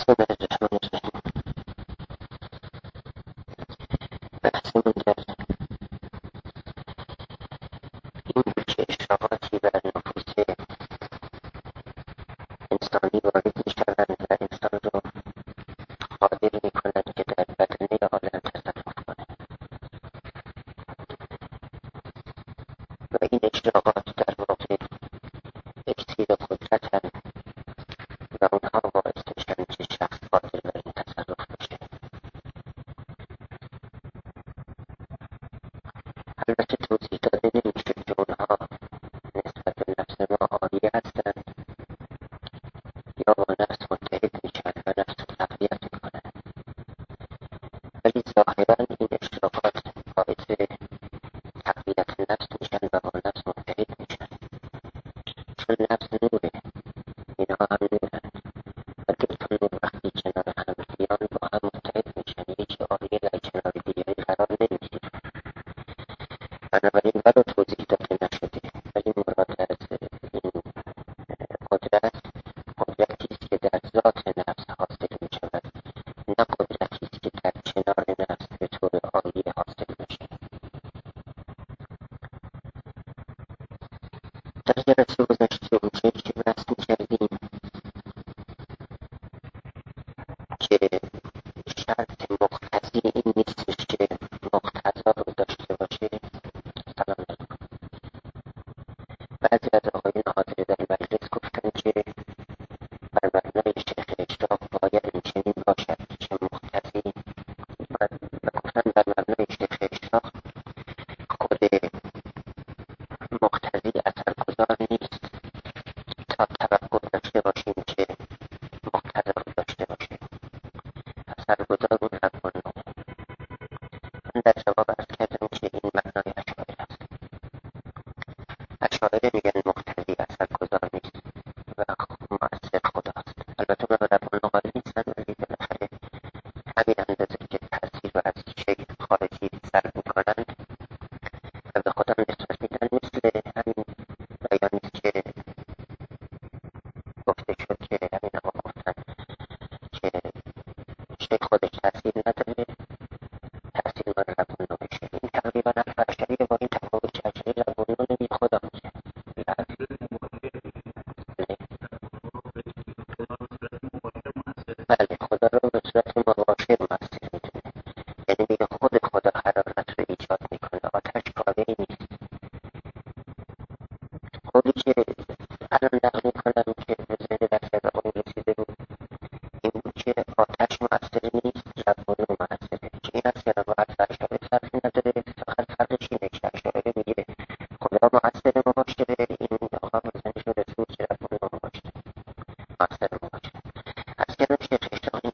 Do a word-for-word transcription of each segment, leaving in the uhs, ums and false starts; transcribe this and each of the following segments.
بسم الله الرحمن الرحیم. بحثمون در این بود که اشتباهاتی بر نفوس انسانی وارد میشوند و انسان رو قادر میکنند که در بدنه عالم تصرف کنند و این اشتباهات در واقع اکسیر قدرتند و اونها باعث میشن که شخص قادر بر این تصرف بشه. البته توضیح داده نمیشه که اونها نسبت به نفس ما عالی هستند یا با نفس متحد میشن و نفس رو تقویت میکنن، ولی ظاهرا این اشتراکات باعث تقویت نفس میشن و با نفس متحد میشن، چون نفس نوره، اینها هم نورن و دو تا نور وقتی کنار هم بیان با هم متحد میشن، یکی عالی در کنار دیگری قرار نمیگیره. بنابراین ولو توضیح داده نشده، ولی مراد از این قدرت قدرتی است که در ذات نفس حاصل می شود، نه قدرتی است که در کنار نفس به طور عالی حاصل میشه. در جلسه گذشته اونجایی که بحث میکردیم که شرط مقتضی این نیستش که مقتضا رو داشته باشه. سلام علیکم. بعضی از آقایون حاضر در مجلس گفتن که بر مبنای شیخ اشراق باید این چنین باشد که مقتضی و گفتن بر مبنای شیخ اشراق خود مقتضی اثرگذار نیست تا توقع داشته باشیم که مقتضا رو داشته باشه. اثرگذار اون حق نمونه. من در جواب عرض کردم که این معنای اشاعره است. اشاعره میگن مقتضی اثرگذار نیست و مؤثر خداست. البته من در اون قائل نیستم، ولی بالاخره همین اندازه که تاثیر رو از شیء خارجی سلب میکنند و به خدا نسبت میدن، مثل همین بیانی است که گفته شد که همین آقا گفتن که شیء خودش تاثیر نداره، تاثیر مال ربون رو بشه. این تقریبا حرف اشعریه با این تفاوت که اشعری ربون رو نمید خدا میگه. بله، خدا رو به صورت مباشر مؤثر میدونه، یعنی میگه خود خدا حرارت رو ایجاد میکنه، آتش کاری نیست. قولی که الان نقل میکنم که به ذهن دست از آقای رسیده بود این بود که آتش مؤثر نیست، ربونه مؤثره، که این از کلمات اشعری فرقی نداره. فقط فرقش اینه که اشعری میگه خدا مؤثر مباشره، این آقا بزنش رسول که ربونه مباشره مؤثر مباشره. از کلم شیخ اشراق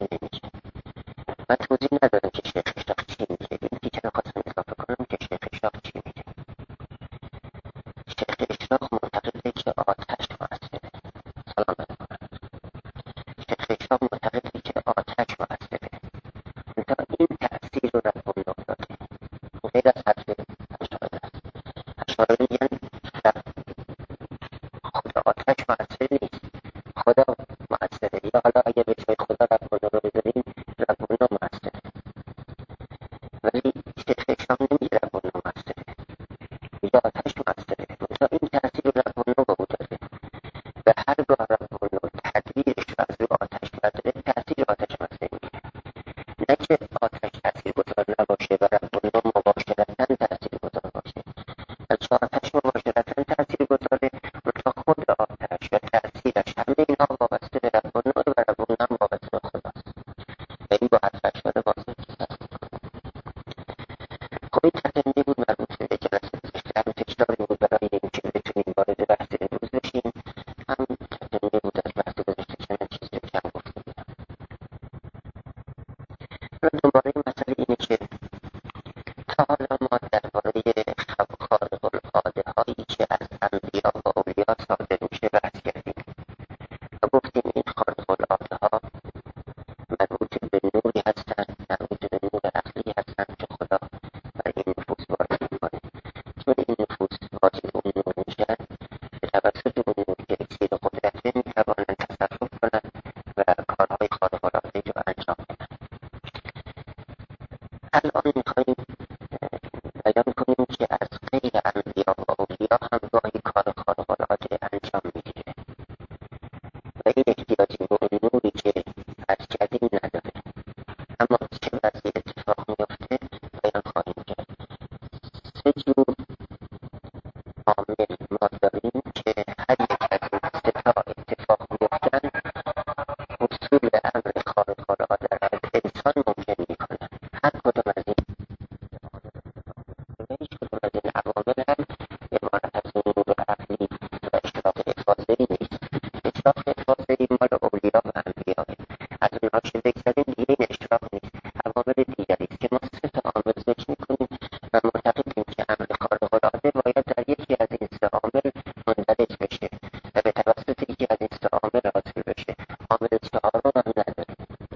از اونها که بگذاریم دیگه این اشتراک نیست. عوامل دیگری است که ما سه تا عامل ذکر میکنیم و معتقدیم که امر خارق‌العاده باید در یکی از این سه عامل مندرج بشه و به توسط یکی از این سه عامل حاصل بشه. عامل چهارم هم نداریم.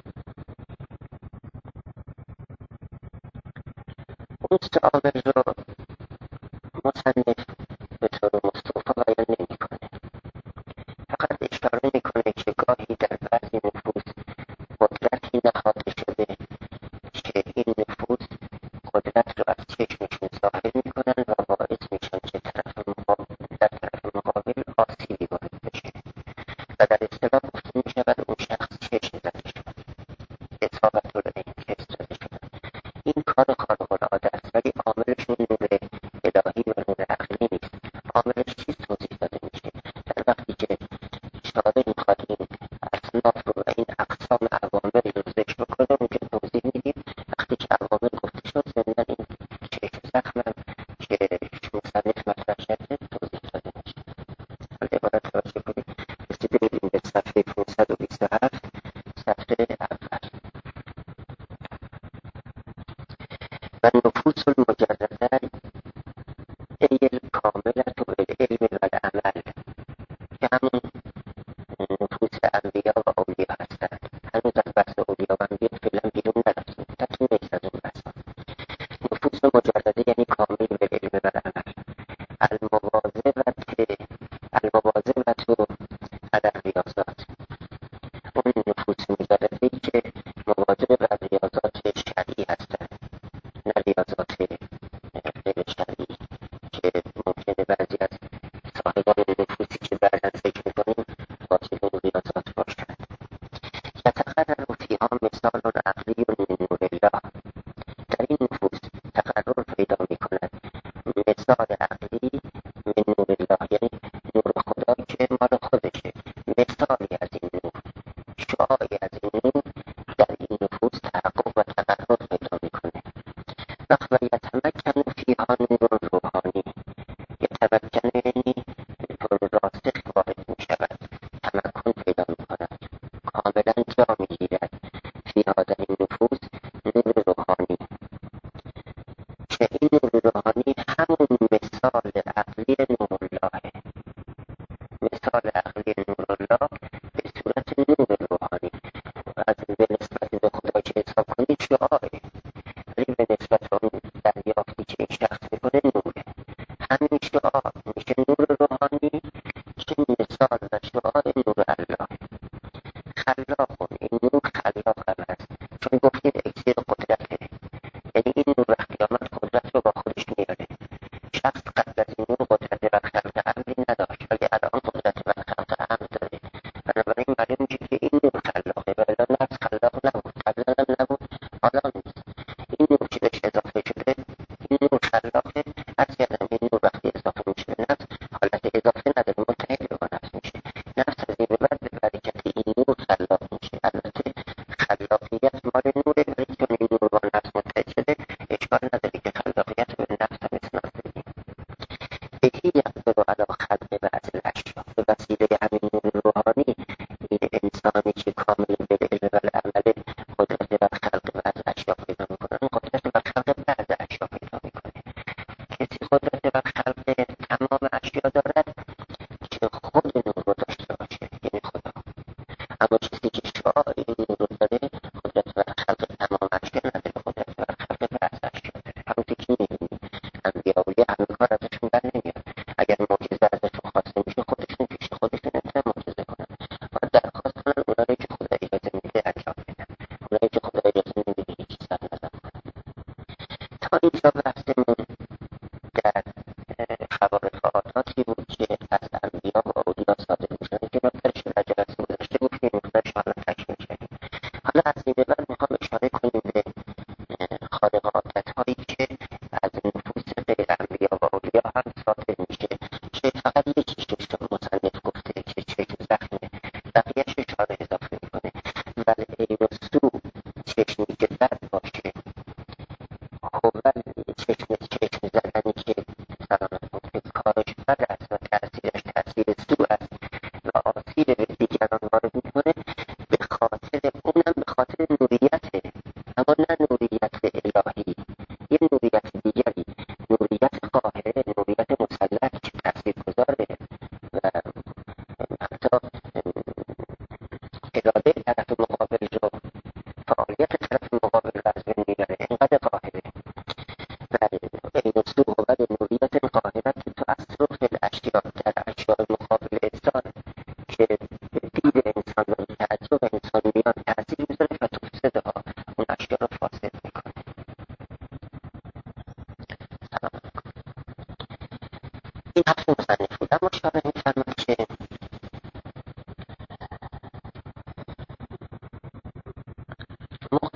اون سه عامل رو مصنف به طور مستوفا بیان نمیکنه، فقط اشاره میکنه که گاهی در بعضی نفوس قدرتی نهاده شده که این نفوس قدرت رو از چشمشون ظاهر میکنن و باعث میشن که طرف مقابل در طرف مقابل آسیبی وارد بشه و در اصطلاح گفته میشود اون شخص چشم زده شد، اصابت رو به این چشم زده شدن. این کار خارق‌العاده است ولی عاملش نور الهی و نور عقلی نیست. عاملش چیست توضیح داده میشه؟ در وقتی که شارع میخواد این اصناف رو و این اقسام عوامل رو ذکر بکنه اونجا توضیح میدیم. وقتی که عوامل گفته شد ضمناً این چشم زخمم که مصنف مطرح کرده توضیح داده میشه. حالا عبارت توجه کنید. مثل ببینیم به صفحه پانصد و بیست و هفت صفحه اول. و نفوس المجرده ای الکاملة بالعلم و العمل، که همون نفوس انبیا و اولیا هستند. هنوز از بحث اولیا و انبیا فعلا بیرون نرفتیم، تطمیم نیست از اون بحث. نفوس مجرده یعنی کامل بالعلم و العمل. المواظبة المواظبة علی الریاضات، اون نفوس مجرده‌ای که مواظب بر ریاضات شرعی هستند، نه ریاضات غیر شرعی که ممکنه بعضی از صاحبان نفوسی که بعداً ذکر می‌کنیم قاطع این ریاضات باشند. یتقرر فیها مثال عقلی من نور الله، در این نفوس تقرر پیدا می‌کند مثال عقلی من نور الله، یعنی نور خدا که مال خودشه، مثالی از این نور، شعاعی از این نور در این نفوس تحقق و تقرر پیدا می‌کنه. وقت و یتمکن فیها نور روحانی، یتمکن یعنی به طور راسخ وارد می‌شود، تمکن پیدا می‌کند، کاملاً جا می‌گیرد فیها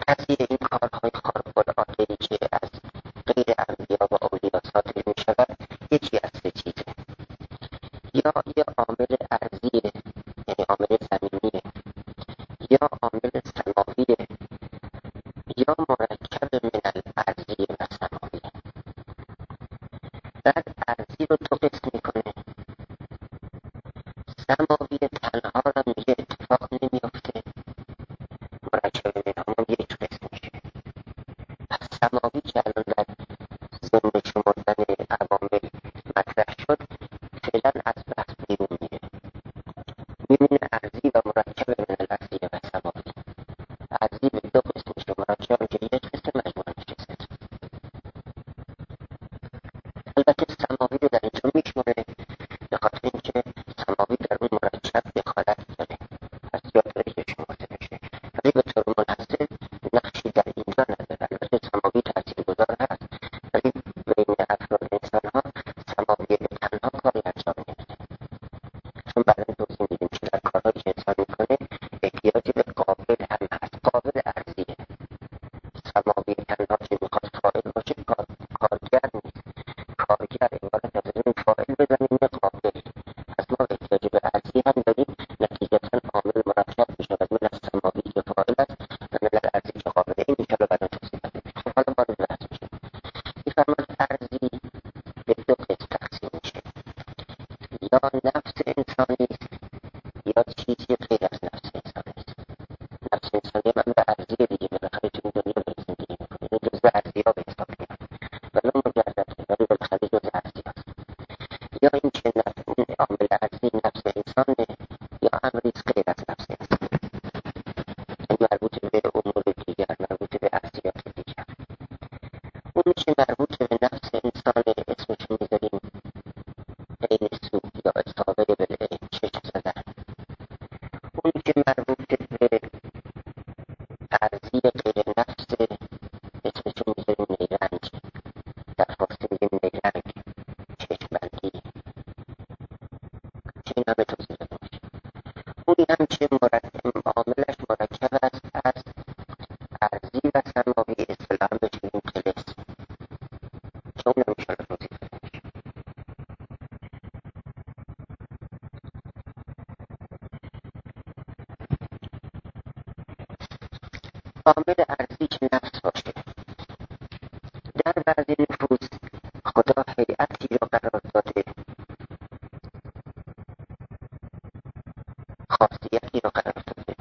تأثیر این کارهای خارق‌العاده‌ای که از غیر انبیا و اولیا صادر می شود یکی از سه چیزه. یا یه عامل ارضیه، یعنی عامل زمینیه، یا عامل سماویه، یا مرکب من الارضی و سماویه. بعد ارضی رو دو قسم میکنه. سماوی تنها را میگه اتفاق نمیافته، مرکب من همون یک قسم میشه. پس سماوی که الان در ضمن شمردن عوامل مطرح شد فعلا از بحث بیرون میره، میمونه ارضی و مرکب من الارضی و سماوی. ارضی به دو قسم میشه، مرکب که یک قسم، مجموعه میشه سه. البته سماوی رو در اینجا میشماره به خاطر اینکه سماوی در اون مرکب دخالت داره، پس یاد داره که شمرده بشه، ولی به طور منحصر نقشی در اینجا نداره. البته سماوی تاثیرگذار هست، ولی بین افراد انسان ها سماوی به تنها کاری انجام نمیده، چون بعدا توضیح میدیم که در کارهایی که انسان میکنه احتیاجی به قابل هم هست. قابل ارضیه. سماوی تنها که میخواد فاعل باشه کار کارگر نیست، کارگر عبارت از این فاعل بزنیم یه قابل. پس ما احتیاج به ارضی هم داریم، نتیجتا عامل مرکب میشود من از سماوی که فاعل است و من از ارضی که قابله. این میشه رو بعدا توضیح بدیم. خب حالا ما رو بحث میشه میفرمان ارضی به دو قسم تقسیم میشه، یا نفس انسانی یا چیزی غیر از نفس انسانی است. نفس انسانی من به ارضی دیگه بالاخره تو این دنیا به زندگی میکنه، این جزء ارضی ها به حساب میاد، ولو مجرده ولی بالاخره جزء ارضی هست. یا این که نفس عامل ارضی نفس انسانه، یا امری غیر از نفس انسان، این مربوط به امور دیگر، مربوط به ارضیات دیگر. اونی که مربوط به نفس انسانه اسمش میذاریم عین سو یا اصابه بالعین، چشم زدن. اونی که مربوط به ارضی غیر نفسه اسمشون میذاریم نیرنگ، در فارسی میگیم نیرنگ، چشم بندی، که این همه توضیح داده باشه. اونی هم که مرکب عاملش مرکب است از ارضی و سماوی، اصطلاحاً بهش میگیم طلسم، که اون هم میشه رو توضیح داده باشه. عامل ارضی که نفس باشه. در بعضی نفوس خدا هیئتی را قرار داده، خاصیتی را قرار داده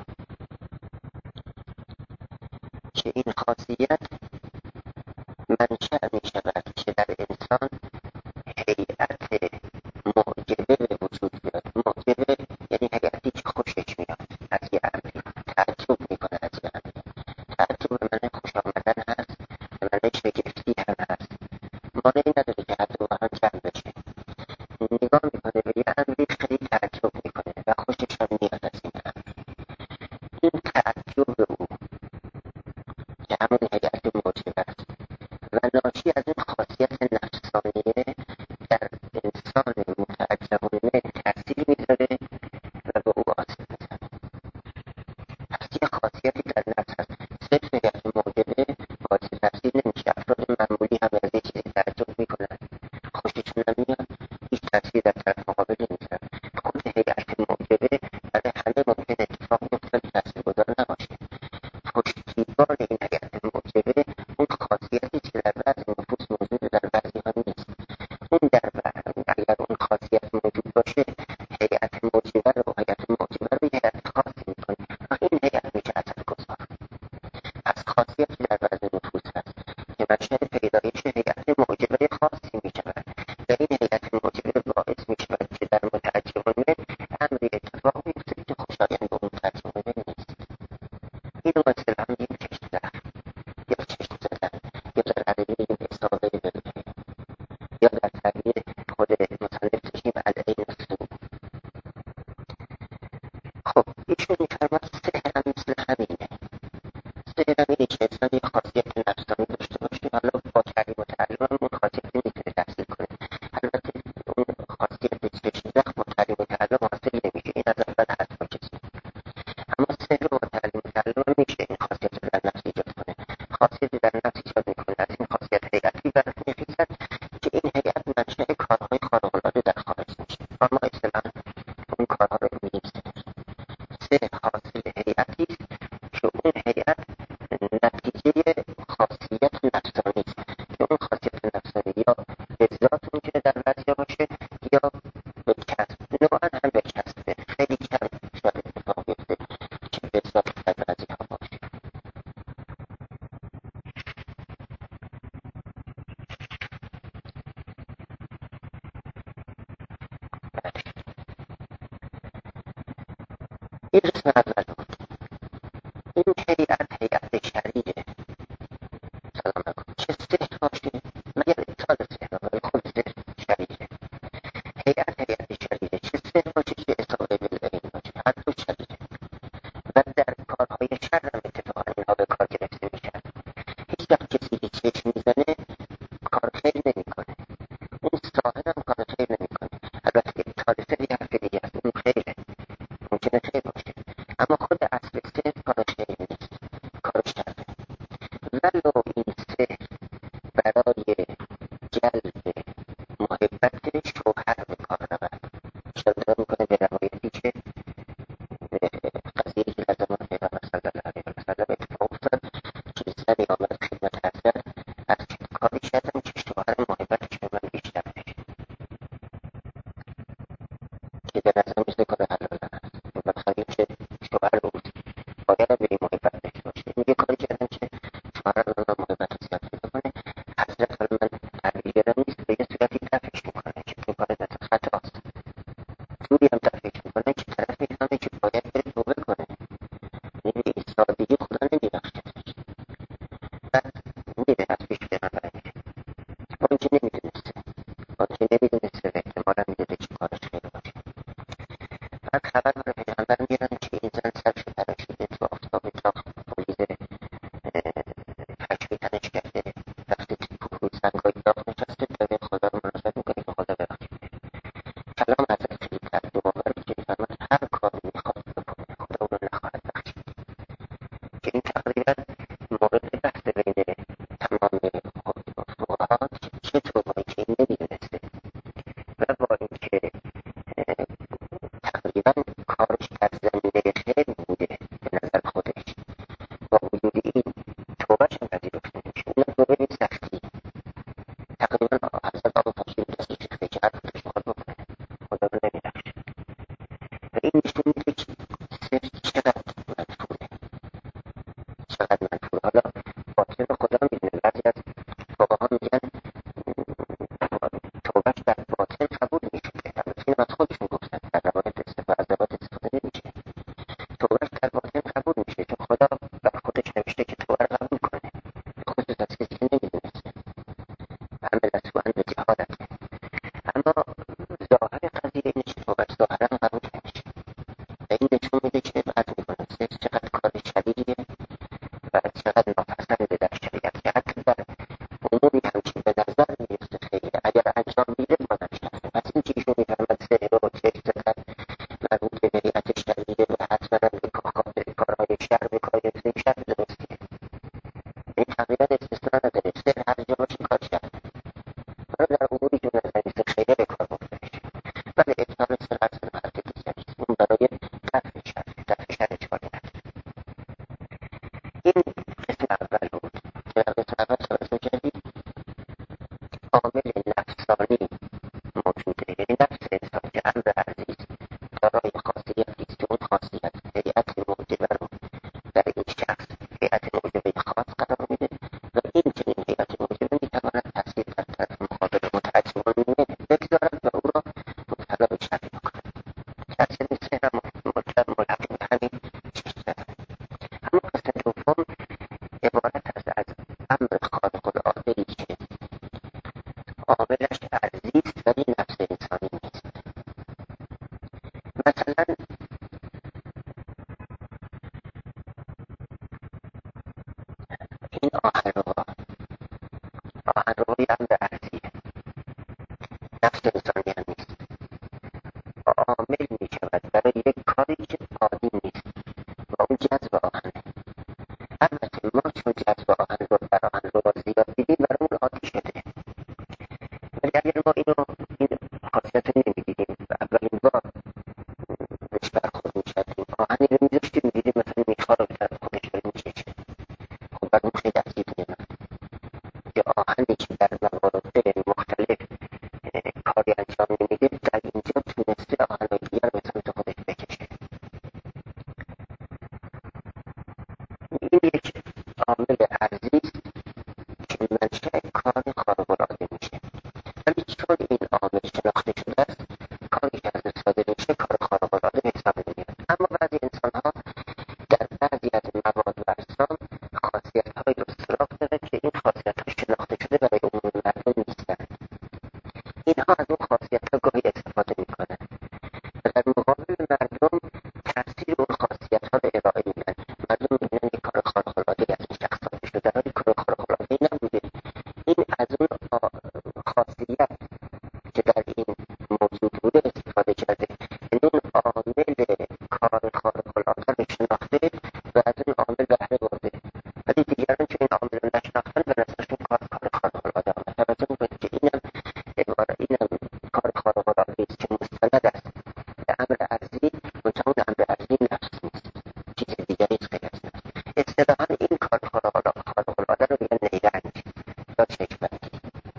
که این خاصیت منشأ می شود که در انسان هیئت معجبه به وجود بیاد. معجبه یعنی هیئتی که خوشش میاد از یه امری، تعجب میکنه از یه امری. تعجب به معنی خوش آمدن هست، به معنی شگفتی هم هست، مانعی نداره که حتی با هم جمع بشه. نگاه میکنه به یه امری خیلی تعجب میکنه و خوشش هم میاد از این امر. این تعجب او که همون هیئت معجبه است و ناشی از این خاصیت نفسانیه در انسان متعجبانه تأثیر میذاره و به او آسیب میزنه. پس یه خاصیتی در نفس هست. صرف هیئت معجبه باعث تأثیر نمیشه. افراد معمولی هم از یه چیزی تعجب میکنن، خوششون نمیاد، هیچ تأثیر در طرف مقابل نمیذارن. خود هیئت معجبه برای همه ممکن اتفاق بیفته ولی تأثیرگذار نباشه. پشتیبان این هیئت معجبه اون خاصیتی که در بعضی نفوس موجود در بعضی ها نیست. اون در اگر اون خاصیت موجود باشه هیئت معجبه رو هیئت معجبه رو یه هیئت خاصی میکنه و این هیئت میشه اثرگذار. هیئت نتیجه خاصیت نفسانی است که اون خاصیت نفسانی یا به ذات میتونه در بعضیا باشه یا به کسب، نوعا هم به کسبه. خیلی کم شاید اتفاق بیفته که به ذات در بعضیها باشه. این قسم اول بود. این هیئت هیئت شرعیه. سلام علیکم. چه سه باشه مگر ابطال سه برای خود سه شرعیه. هیئت هیئت شرعیه. چه سه باشه که اصابه بالعین باشه. هر دو شرعیه. و در کارهای شر هم اتفاقا اینها به کار گرفته میشن. هیچ وقت کسی که چشم میزنه کار خیر نمیکنه. اون صاحب هم کار خیر نمیکنه. البته ابطال سه یه حرف دیگه است. اون خیره. ممکنه خیر باشه. اما خود اصل سه کار خیر نیست. کار شره. ولو این سه برای جلب محبت شوهر به کار رود. اشاره میکنه به روایتی که قضیه‌ای که در زمان پیغمبر صلی الله علیه و سلم اتفاق افتاد که زنی آمد خدمت حضرت از چه کاری کردم که شوهرم محبتش به من بیشتر بشه، که به نظر مثل کار حلال است. بالاخره که شوهر بود باید به این محبت داشته باشه. میگه کاری کردم که شوهرم به من محبت زیاد پیدا کنه. حضرت حالا من تربیه نیست به یه صورتی دفعش میکنه که این کار دست خطاست. جوری هم دفعش میکنه که طرف میفهمه که باید بره توبه کنه. میگه این سادگی خدا نمیبخشه. بعد میره از پیش پیغمبر میره. با اینکه نمیدونسته با اینکه نمیدونسته احتمالا میدونه که کارش خیر باشه. بعد خبر برای پیغمبر میرن که این زن سرش تراشیده تو آفتاب چاق پولیده پشمی تنش کرده رفته تو کوه سنگای داغ نشسته داره خدا رو مناجات میکنه که خدا ببخشید. کلام حضرت خیلی تحت و باور که میفرماد هر کاری میخواد بکنه خدا اون رو نخواهد بخشید. که این تقریبا مورد بحث بین تمام فقها که چطور با اینکه این نمیدونسته و با اینکه تقریبا کارش در زمینه خیر بوده به نظر خودش، با وجود این توبهش هم پذیرفته نمیشه. اونم توبه به سختی. تقریبا حضرت آقا فقیر دستش ریخته که هر کارش میخواد بکنه خدا رو نمیبخشه. و این نشون میده که صرف چقدر مدفوعه، چقدر مدفوعه. حالا باطن رو خدا میدونه. بعضی از فقها میگن توبهش در باطن قبول میشه. البته این از خودشون گفتن، در روایت استفاده از روایت استفاده نمیشه. توبهش در باطن قبول میشه چون خدا بر خودش نوشته که توبه رو قبول کنه، خصوص از کسی که نمیدونسته. همه دستگاهن به جهالت. اما ظاهر قضیه اینه که توبهش ظاهرا قبول نمیشه. و این نشون میده که بعد میکنه صرف چقدر کار شدیدیه و چقدر ناپسنده در شریعت که حتی در عمومی همچین به نظر میفته خیلی اگر انجام میده ما نمیشناسه. پس این که ایشون میفرمد سحر و چشم زدن مربوط به هیئت شرعیه و حتما به کارهای شر به کار گرفته شر درستیه. این تقریبا استثنا نداره. سحر هر جا باشه کار شر. حالا در اموری که نظر نیست خیلی به کار برده میشه. ولی اتمام سر اصلا حرکت دیگریست. اون برای دفع شر دفع شر اشکالی نداره. این قسم اول بود. در قسم اول توجه کردید عامل نفسانی موجوده. یعنی نفس انسان که امر عزیز دارای خاصیتی است که اون خاصیت هیئت موجبه رو در این شخص هیئت موجبه خاص قرار میده و این که این هیئت موجبه میتواند تاثیر در طرف مقابل متعصبانه بگذارد و او را مبتلا به شر بکنه. تاثیر سحر مطلق ملحق به همین چشم زدن. اما قسم دوم عبارت است از امر خالق العاده‌ای که عاملش عزیز ولی نفس انسانی نیست. مثلا این آهنربا آهنربایی امر عزیزه، نفس انسانی هم نیست. عامل می شود برای یک کاری که عادی نیست و اون جذب آهنه. البته ما چون جذب آهن رو بر آهنربا زیاد دیدیم برای اون عادی شده. ولی اگر ما اینو این خاصیت رو نمیدیدیم و اولین بار بهش برخورد میکردیم آهنی رو میذاشتیم میدیدیم مثلا میخواه رو در خودش رو میکشه و اون خیلی از دیدن من که آهنی که در موارد مختلف کاری انجام نمیده در اینجا تونسته آهنهای دیگر رو به سمت خودش بکشه. این یک عامل ارزی است که منشأ کار خارق‌العاده میشه، ولی چون این عامل شناخته شده است کاری که از استفاده میشه کار خارق‌العاده حساب نمیاد. اما بعضی انسان‌ها در بعضی از مواد و اجسام خاصیت‌هایی رو سراغ دارن که این خاصیت‌ها شناخته شده برای عموم مردم نیستن. اینها از اون خاصیت‌ها گاهی استفاده میکنن و در مقابل مردم تاثیر اون خاصیت‌ها رو ارائه میدن. مردم میبینن یک کار خارق‌العاده‌ای از این شخص صادر شده، در حالی کار خارق‌العاده‌ای نبوده. این از اون خاصیت که در این موجود بوده استفاده کرده، یعنی اون عامل کار خارق‌العاده رو شناخته و از اون عامل بهره برده، ولی دیگران که این عامل رو نشناختن به نظرشون کار کار خارق‌العاده آمد. توجه میکنید که اینم عباره اینم کار خارق‌العاده است که مستند است به امر ارضی، منتها اون امر ارضی نفس نیست، چیز دیگری است غیر از نفس. اصطلاحاً این کار خارق‌العاده رو میگن نیرنگ یا چشم‌بندی.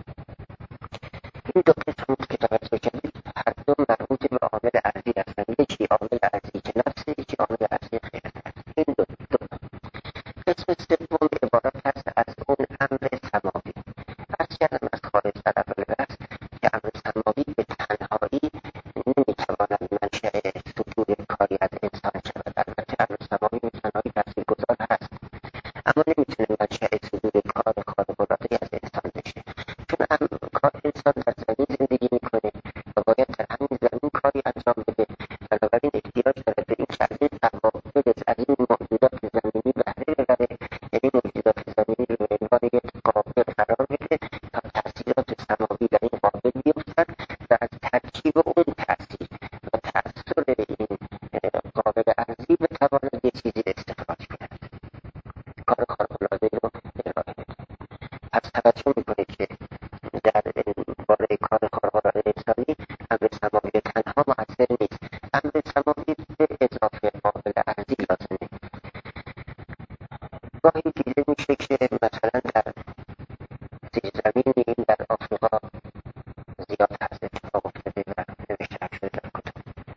این دو قسم بود که توجه بکنید هر دو مربوط به عامل ارضی هستند. یکی عامل ارضی که نفسه، یکی عامل ارضی غیر نفس. این دو دو قسم سوم عبارت هست از اون امر سماوی. عرض کردم از خارج در اول بحث که امر سماوی به تنهایی نمیتواند منشأ سطور کاری از انسان شود. البته امر سماوی به تنهایی تاثیرگذار هست، اما نمیتونه منشأ صدور کار خارق‌العاده‌ای از انسان بشه، چون کار انسان در زمین زندگی میکنه و باید در همین زمین کاری انجام بده. بنابراین احتیاج داره به این که از این قواعد از این موجودات زمینی بهره ببره، یعنی موجودات زمینی رو به عنوان یک قابل قرار بده تا تاثیرات سماوی در این قابل بیفتن و از ترکیب اون تاثیر و تأثیر این قابل ارضی بتواند یه چیزی استخراج کند، کار خارق‌العاده‌ای رو ارائه بده. پس توجه میکنید که در باره کار خارق‌العاده انسانی امر سماوی تنها مؤثر نیست، امر سماوی به اضافه قابل ارضی لازمه. گاهی دیده میشه که مثلا در زیرزمینی این در آفریقا زیاد هست اتفاق افتاده و نوشته شده در کتب.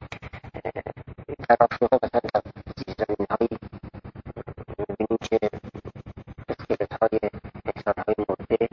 در آفریقا مثلا در زیرزمین‌هایی می‌بینیم که اسکلت‌های انسان‌های مرده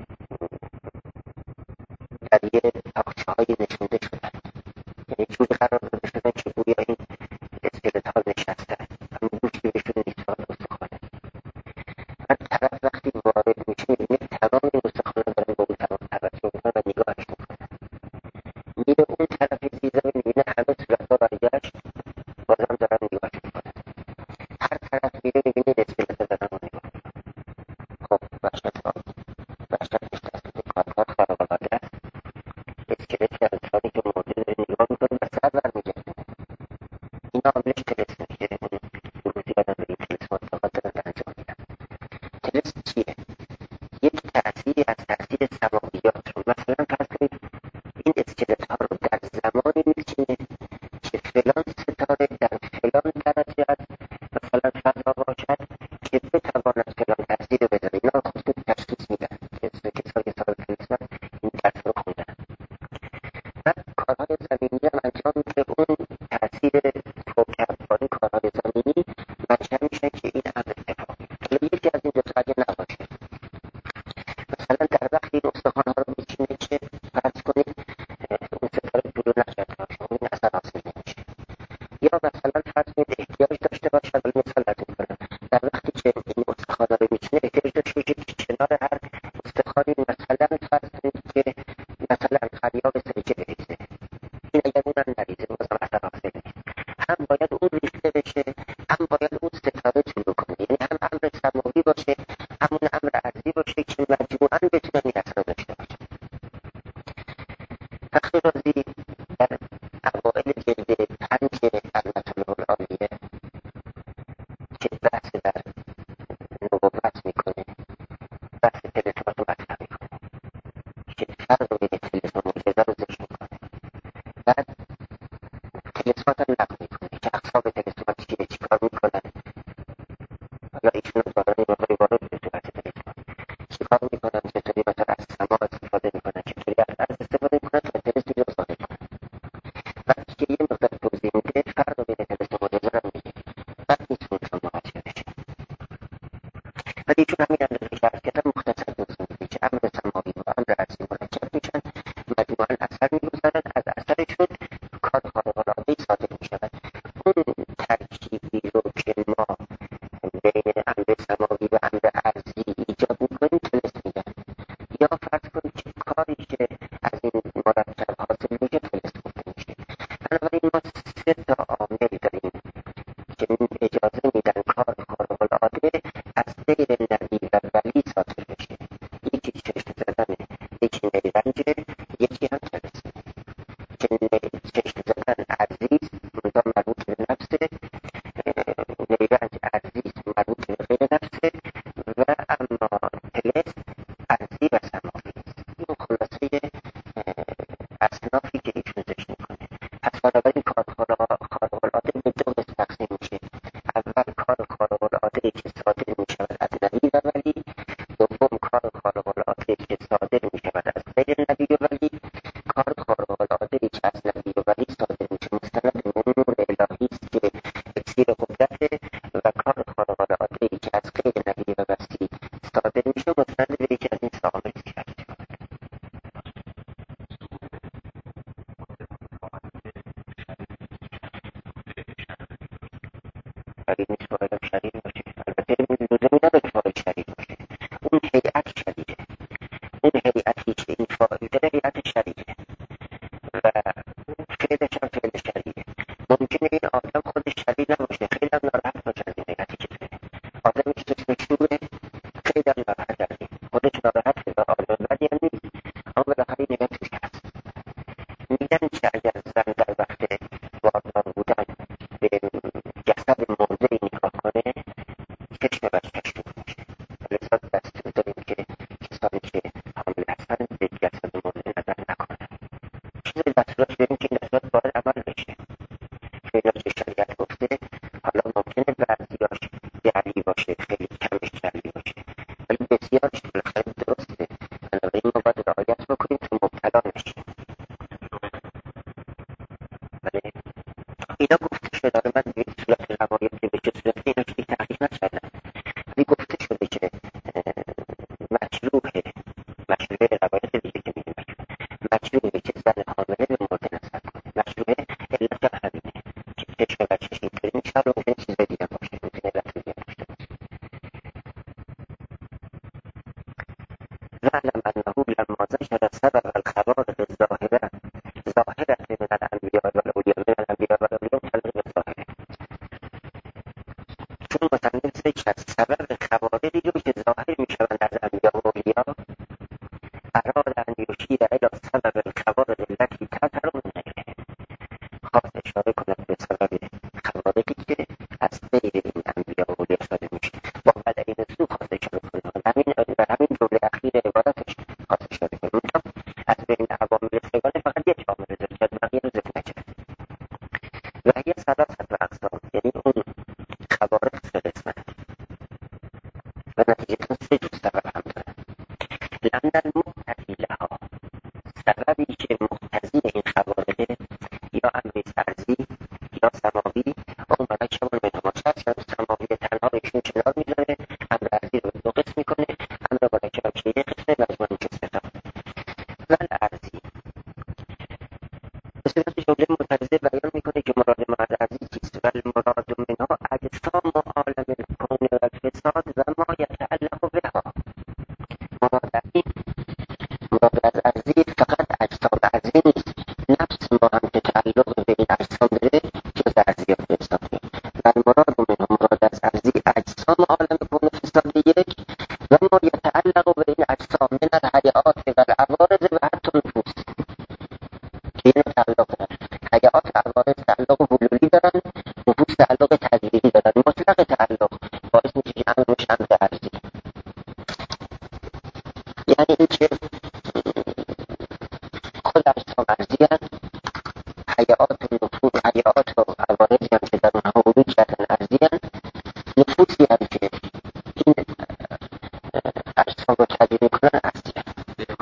در یه تاقچه‌هایی نشونده شدن، یعنی جوری قرار داده شدن که گویا این اسکلت‌ها نشستن، همین گوشی بهشون نیست و استخوانه. هر طرف وقتی وارد میشه می‌بینه تمام این استخوان‌ها دارن به اون طرف توجه می‌کنن و نگاهش می‌کنن. میره اون طرف زیرزمین می‌بینه همه صورت‌ها برگشت، بازم دارن نگاهش می‌کنن. هر طرف میره می‌بینه اسکلت‌ها دارن و نگاه می‌کنن. خب وحشت ها وحشت بیشتر از این کارها خارق‌العاده است. اسکلتی از انسانی که مرده داره نگاه می‌کنه و سر برمی‌گردونه. این عاملش طلسمه که اون روزی آدم به این طلسم اعتقاد دارن و انجام میدن. طلسم چیه؟ یک تأثیری از تأثیر سماویات رو مثلا فرض کنید این اسکلت‌ها رو در زمانی می‌چینه که فلان ستاره در فلان درجه از مثلا فضا باشد که بتواند فلان تأثیر رو بذاره. اینا رو خودتون تشخیص میدن، کسایی صاحب طلسم این درس رو خوندن. بعد کارهای زمینی هم انجام میده، اون تأثیر کوکب با این کارهای زمینی منشأ میشه که این امر اتفاق میفته. حالا یکی از این دو تا اگه نباشه، مثلا در وقتی این استخوان‌ها رو میچینه که فرض کنید اون ستاره طلوع نکرده باشه، اون اصلا حاصل نمیشه. یا مثلا فرض کنید احتیاج داشته باشه، ولی مثال لازم کنم در وقتی که این استخوان‌ها رو میچینه احتیاج داشته باشه که کنار هر استخوانی مثلا فرض کنید که مثلا خریاب سرکه بریزه. این اگر اونم نریزه بازم اصلا حاصل نیست. هم باید اون ریخته بشه، هم باید اون ستاره طلوع کنه، یعنی هم امر سماوی باشه همون امر ارضی باشه که مجموعاً بتونن این اثر داشته باشه. فخر رازی در اوائل جلد پنج المطالب العالیه که بحث در نبوت میکنه ولی چون همین اندازه که عرض کردم مختصر توضیح میشه، امر سماوی و امر ارضی مرکب میشن، مجموعاً اثر میگذارن، از اثرشون کار خارق‌العاده‌ای صادر میشود. اون ترکیبی رو که ما بین امر سماوی و امر ارضی ایجاد میکنیم تونست میگن، یا فرض کنید که کاری که از این مرکب حاصل میشه تونست گفته میشه. بنابراین ما سه تا عامل داریم که اجازه میدن کار خارق‌العاده از غیر نبی و ولی صادر بشه. یکی چشم زدنه، یکی نیرنجه، یکی هم تلسمه. که چشم زدن ارضیست، منتها مربوط به نفسه، نیرنج ارضیست مربوط به غیر نفسه، و اما تلس ارضی و سماویست. این خلاصه اصنافی که ایشون ذکر میکنه. پس بنابراین کار خارق‌العاده به دو قسم تقسیم میشه. اول کار خارق‌العاده‌ای که صادر میشود از نبی و ولی، دوم کار خارق‌العاده‌ای که صادر میشود از غیر نبی و ولی. کار خارق‌العاده‌ای که از نبی و ولی صادر میشه مستند به نور الهی است که اکسیر قدرته، و کار خارق‌العاده‌ای که از غیر نبی و ولی صادر میشه مستند به یکی از این سه عامل که عرض کردم. ولی نیست باید شدید باشه. البته لزومی نداره که باید شدید باشه. اون هیئت شدیده، اون هیئتی که این فاعل داره هیئت شدیده و فعلش هم فعل شدیده. ممکنه این آدم خودش شدید نباشه، خیلی هم ناراحت باشه از این هیئتی که داره. آدمی که جسمش شوره خیلی هم ناراحت از این، خودش ناراحته و آدم بدی هم نیست، اما بالاخره این هیئتش هست. میگن که اگر زن در وقت باردار بودن به جسد مرده نگاه کنه چشم بچه‌ش دور میشه. لذا دستور داریم که کسانی که حامل هستند به جسد مرده نظر نکنند. چیزی دستورات داریم که این دستورات باید عمل بشه. خیلی که شریعت گفته، حالا ممکنه بعضیاش جعلی باشه، خیلی کمش جعلی باشه، ولی بسیارش بالاخره درسته. بنابراین ما باید رعایت بکنیم که مبتلا نشیم. ولی اینا گفته شده، داره من به این صورت روایت که به چه صورت اینا که تحقیق نکردم، ولی گفته شده که مکروهه، مکروهه روایت دیگه که میگه مکروهه که زن حامله به مرده نظر کنه. مکروهه علت هم همینه که چشم بچه‌ش اینطوری میشه، رو ممکنه چیز دیگه باشه، ممکنه علت دیگه باشه. واعلم انه لما ذکر سبب الخوارق الظاهره ظاهره من الانبیاء والاولیاء من الانبیاء والاولیاء متعلق به ظاهره، چون مصنف ذکر از سبب خوارقی رو که ظاهر میشوند از انبیاء و اولیاء، اراد ان یشیر الی سبب الخوارق التي تظهر من غیرهم، خواست اشاره کند به سبب خوارقی که از غیر این انبیاء و اولیاء صادر میشه. با بدعین سو خواست اشاره کنه، همین و همین جمله اخیر عبارتش خواست اشاره کنه. از بین عوامل سگانه فقط یک عامل ذکر کرد، بقیه رو ذکر نکرد. و هی ثلاثة اقسام، یعنی اون خوارق سه قسمت و نتیجتا سه جور سبب هم دارن. لأن المقتضی لها، سببی که مقتضی این خوارقه یا امر ارضی یا سماوی، اون مرکب منهما شخص یا سماوی تنها ایشون کنار میذاره، امر ارضی رو دو قسم میکنه، امر مرکب که یک قسمه مجموع میشه سه تا. ول ارضی به صورت جمله معترضه بیان میکنه که مراد ما از ارضی چیست. ول مراد منها اجسام عالم الکون و الفساد و ما یتعلق بها. مراد از این مراد از ارضی فقط اجسام ارضی نیست، نفس ما هم که تعلق به این اجسام داره جز ارضیات به حساب میاد. ول مراد منها مراد از ارضی اجسام عالم کون و فساد یک، و ما یتعلق به این اجسام من الحیات و العوارض و حتی نفوس، که این تعلق دارن. حیات و عوارض تعلق حلولی دارن، نفوس تعلق تغییری دارن. مطلق تعلق باعث میشه که امر میشه امر ارضی. یعنی این که کل اجسام ارضی هست، حیات و نفوس، حیات و عوارضی هم که در اونها وجود کردن ارضی هست، نفوسی هم که این اجسام رو تغییر میکنن ارضی هست.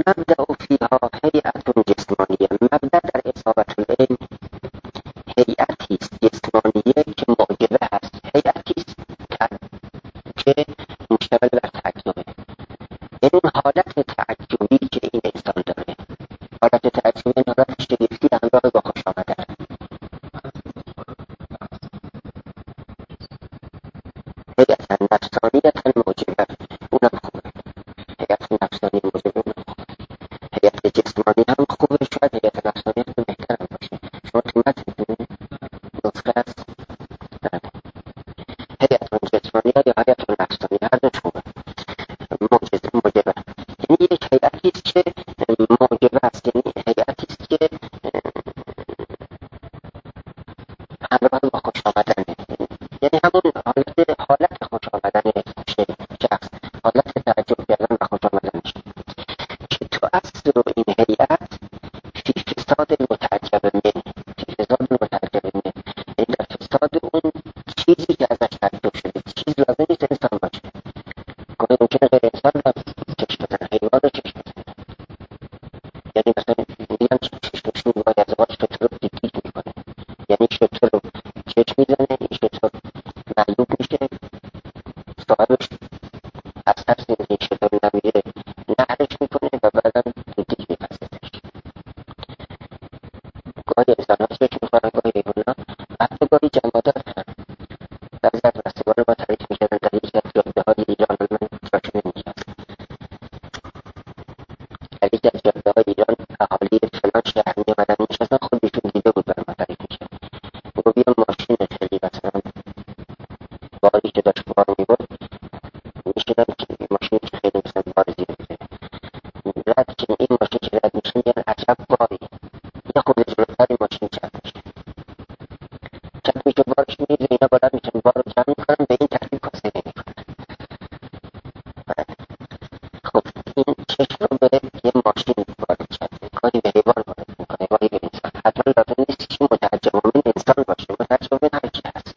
المبدأ فيها هیئت جسمانیه. مبدأ در اصابت العلم هیئتی است جسمانیه که معجبه هست، هیئتی است که مشتمل بر تعجبه. یعنی اون حالت تعجبی که این انسان داره، حالت تعجبی این حالت شگفتی همراه با خوش آمدن. هیئت نفسانیت معجبه، اونم خوبه. هیئت نفسانی معجبه اونم خوبه. هیئت جسمانی هم خوبه، شاید هیئت نفسانی هم بهتر هم باشه. شما تو متن نسخه است هیئت جسمانی یا هیئت نفسانی هر دو خوبه. معجزه معجبه یعنی یک هیئتی است که معجبه است، یعنی هیئتی است که همراه با خوش آمدنه، یعنی همون حالت حالت خوش آمدن شخص، حالت تعجب کردن و خوش آمدنش که تو اصل این هیئت فی فساد المتعجب منه، فی فساد المتعجب منه، یعنی در فساد اون چیزی که ازش تعجب شده. چیز لازم نیست انسان باشه، گاهی ممکنه غیر انسان را چشم بزنه، حیوان را چشم بزنه. یعنی مثلا میگن چشمشون باید از آقای شتر رو دیدید میکنه، یعنی شتر رو چشم میزنه، این شتر معلوم میشه، صاحبش از ترس این شتر نمیره نهرش میکنه و بعدم دیدید میپسدش. گاهی انسان ها چشم میخورن، گاهی حیوان ها، حتی گاهی جمادات هم. بعضی از رستگان ما تعریف میکردن در یکی از جاده های ایران، من چاچه نمیشن در یکی از جاده های ایران اهالی فلان شهر میامدن میشستن، خودشون دیده بود برای ما تعریف میشه. میگو بیا ماشین خیلی مثلا باری که داشت بار میبود میشدن که ماشین که خیلی مثلا بار زیده میده رد که این ماشین که رد میشه میگن عجب باری، یه خود جلوتر این ماشین چپ میشه چپ میشه بارش میریزه، اینا بلد میشن بار رو جمع میکنن، به این ترتیب کاسه نمیکنن. خب این چشم رو به یه ماشین وارد کرده، گاهی به حیوان وارد میکنه، گاهی به انسان. حتما لازم نیست که متعجب من انسان باشه، متعجب من هر کی هست،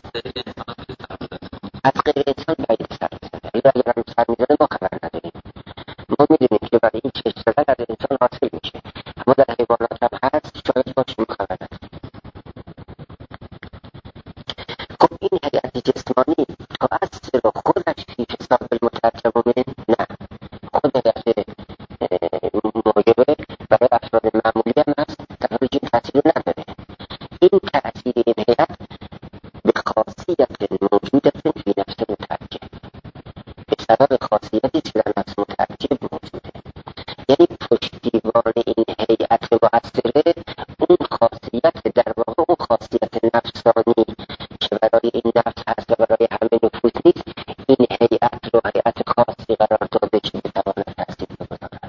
از غیر انسان باید سر بزنه. اگر اگر هم سر میزنه ما خبر نداریم، ما میدونیم که برای این چشم زدن از انسان حاصل میشه، اما در حیوانات هم هست، شاید باشیم خبر نداریم. خب این هیئت جسمانی تا اصل رو خودش فی فساد المتعجب منه نه، خود هیئت معجبه برای افراد معمولی هم هست، در حالی که این تأثیر نداره. این تأثیر این هیئت به خاصیت موجودت فی نفس متعجب، به سبب خاصیتی که در نفس متعجب موجوده. یعنی پشتیبان این هیئت مؤثره اون خاصیت، در واقع اون خاصیت نفسانی که برای این نفس هست و برای همه نفوذ نیست، این هیئت رو هیئت خاصی قرار داده که بتواند تأثیر بگذارد.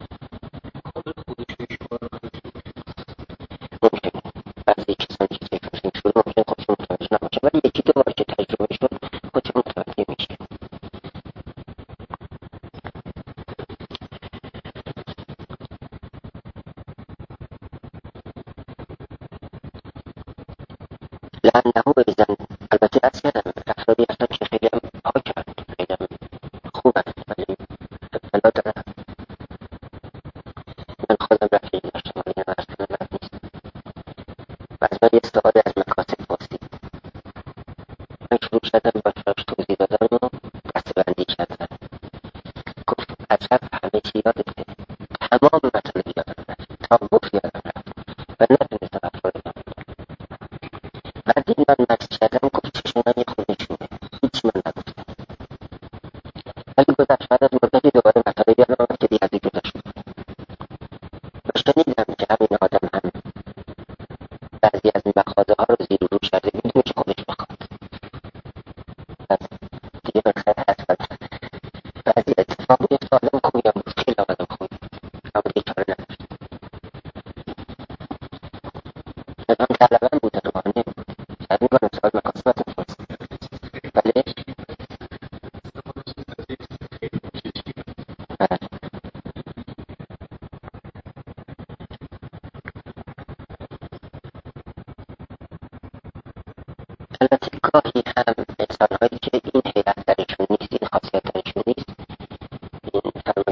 ممکنه بعضی کسانی که فکرشون شده ممکنه خودشون متوجه نباشه، ولی یکی دو بار که تجربه شد خودشون متوجه میشه. لأنه إذن البته از کردم افرادی هستن که خیلی هم پاکن، خیلی هم خوبن، ولی اطلاع دارن. من خودم رفیقی داشتم، ولی من اصلا مرد نیستم و از من یه استفاده از مکاسب پرسید. من شروع کردم با چراش توضیح دادن و دستبندی کردن. گفت عجب همه چی یادته، تمام مطالب یادم رفت، تا گفت یادم رفت و نتونستم افراد یادم رفت. بعد این من مکس کردم، گفت چشم من یه خود نشونه، هیچ من نگفتم، ولی گذشت بعد از مدتی دوباره مطالب یادم آمد که دیگه از این جدا شد و شنیدم که همین آدم هم بعضی از این مخاضه ها رو زیر و رو کرده، میدونه که خودش بخواد. بعد دیگه من خیلی حتما بعضی اتفاق میفته، آدم خوبی هم بود، خیلی آدم خوبی، اما دیگه چاره نداشت. نظام طلبه هم بود، نمانه بود، شاید میکنم سوال مکاسبتون پرسید. بله البته گاهی هم انسان هایی که این حیرت درشون نیست، این خاصیت درشون نیست، این فرمون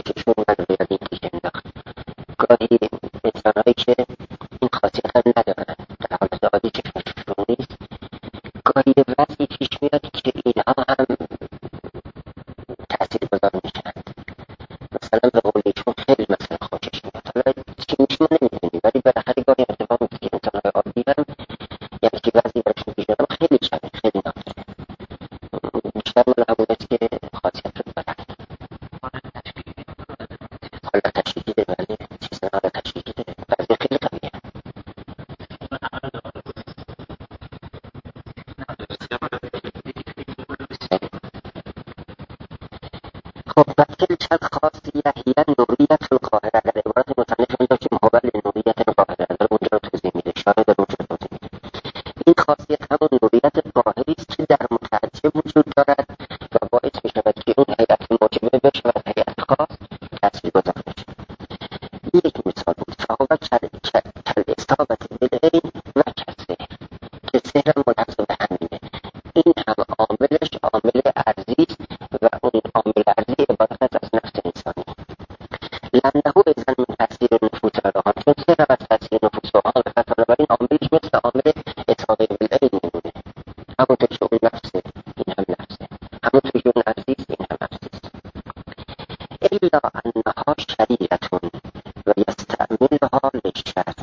تلك الخاصیه هی نوریت القاهره. در عبارت مصنف اون داشتیم حول نوریت القاهره، در اونجا رو توضیح میده، شارح در اونجا توضیح میده. این خاصیت همون نوریت قاهری است که در متعجب وجود دارد و باعث میشود که اون هیئت موجبه بشود هیئت خاص تاثیرگذار بشه. یک مثال بود فهو کالاستابة بالعین و کسه، که سحر منحصر به همینه. این هم عاملش عامل ارضی است و اون عامل ارضی عبارت از نفس انسانی. لانه اذن من تاثیر نفوس روحان، چون سحر از تاثیر نفوس روحان و بنابراین عاملش مثل عامل اصابه بالعین میمونه. همونطور که اون نفسه این هم نفسه، همونطور که اون ارضی است این هم ارضی است. الا انها شریعتون و یستعملها للشر.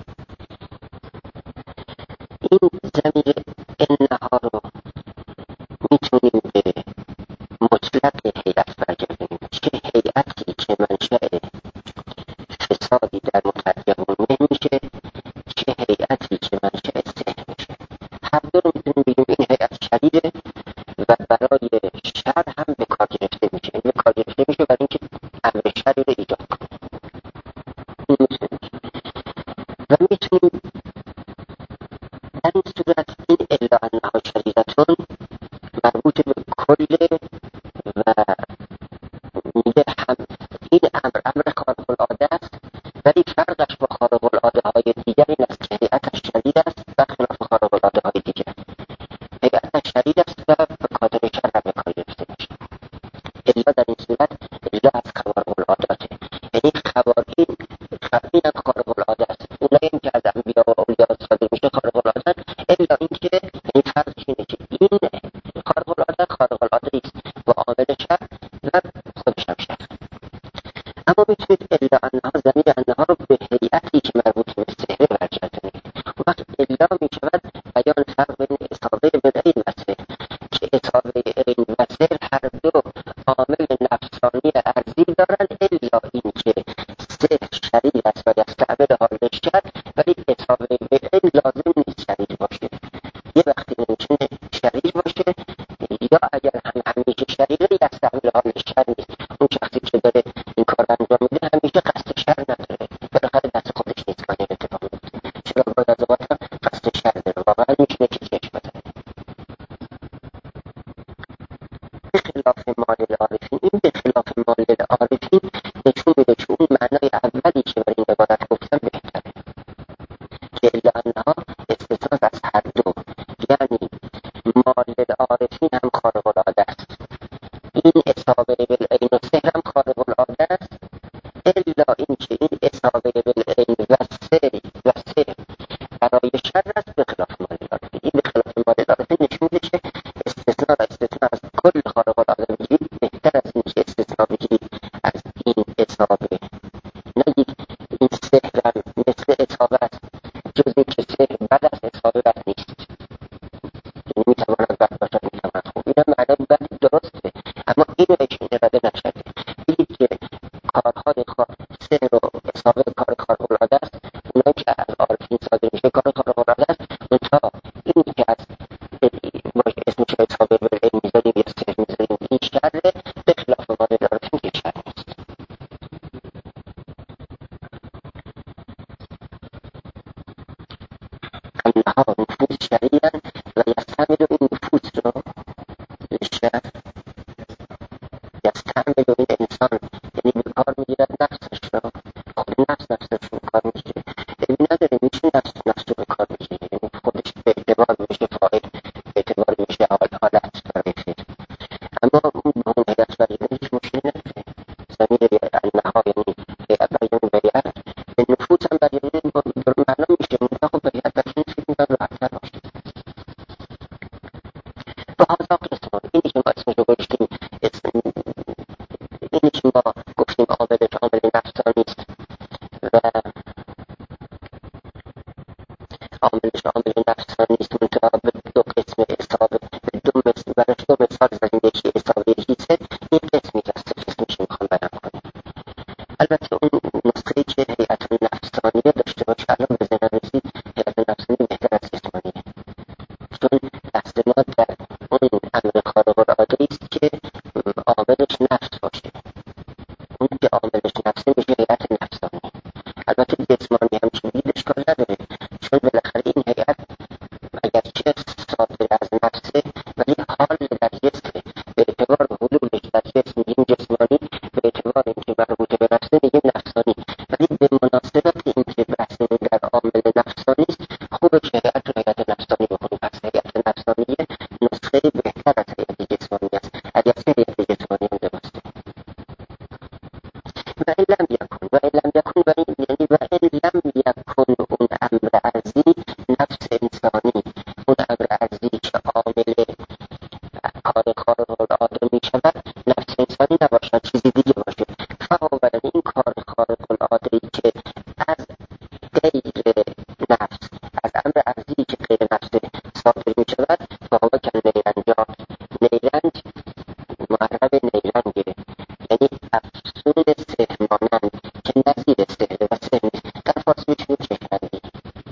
این ضمیر انها رو میتونیم به مطلق هیئت برگردیم، چه هیئتی که منشأ فسادی در متعجبون نمیشه، چه هیئتی که منشأ سحر میشه. هر دو رو میتونیم بگیم این هیئت شدیده و برای شر هم به کار گرفته میشه. این به کار گرفته میشه برای اینکه امر شری رو ایجاد کنه. این میتونیم و میتونیم در این صورت این الا انها شریعتون مربوط به کل و میگه هم این امر امر خارق العاده است، ولی فرقش با خارق العاده های دیگر این است که هیئتش شدید است و خلاف خارق العاده های دیگر. هیئتش شدید است و به خاطر شر هم به کار گرفته میشه. الا در این صورت الا از خوارق العاداته، یعنی خوارقین این هم خارق العاده است. اونایی که از انبیا و اولیاء صادر میشه خارق العاده است، الا این که این فرق اینه که این خارق العاده خارق العاده است با عامل شر و خودش هم شر. اما میتونید الا انها ضمیر انها رو به هیئتی که مربوط به سحر برگردونید. وقت الا میشود بیان فرق بین اصابه بالعین و سحر، که اصابه عین و سحر هر دو عامل نفسانی ارضی دارند، الا این که سحر شریر است و یستعمل حال شر، ولی اصابه بالعین لازم نیست شریر باشه. یه وقتی ممکنه شریر باشه یا اگر هم همیشه شریره یستعمل حال شر نیست. اون شخصی که داره این کار رو انجام میده همیشه قصد شر نداره، بالاخره دست خودش نیست کاری اتفاق میفته. چرا باید از اوقات هم قصد شر داره، واقعا میتونه که چشم بزنه. به خلاف مال العارفین، این به خلاف مال العارفین نشون میده که اون معنای اولی که برای این عبارت گفتم بهتره، که الا انها استثناء از هر دو، یعنی مال العارفین هم خارق العاده است، این اصابه بالعین و سحر هم خارق العاده است، الا این که این اصابه بالعین و سحر و سحر برای شر است به خلاف مال العارفین. این به خلاف مال العارفین نشون میده که استثناء و استثناء از کل خارق العاده بگیرید بهتر از این که استثناء بگیرید از این اصابه. نگید این سحر هم مثل اصابه است، جز این که سحر بد است اصابه بد نیست، یعنی میتواند بد باشد میتواند خوب. این هم معنی بد درسته، اما این رو که اراده نشده. دیدید که کارهای سحر و اصابه کار خارق العاده است، اونایی که از عارفین صادر میشه کار خارق العاده است، منتها این که از اسمش اصابه بالعین میذاریم یا سحر میذاریم این شره، به خلاف مال العارفین که شر نیست. انها نفوس شریعن و یستعمل این نفوس رو شر، یستعمل این انسان یعنی به کار میگیرد نفس و این لم یکن و این لم یکن و این یعنی و این لم یکن اون امر ارضی نفس انسانی، اون امر ارضی که عامل کار خارق العاده می شود نفس انسانی نباشد، چیزی دیگه باشه. فاولا این کار خارق العاده ای که از غیر نفس، از امر ارضی که غیر نفس صادر می شود، فاولا که نیرنجات، نیرنج معرب نیرنگه، یعنی افسون سحر مانند که نظیر سحر و سحر نیست. در فارسی میتونیم چه کردیم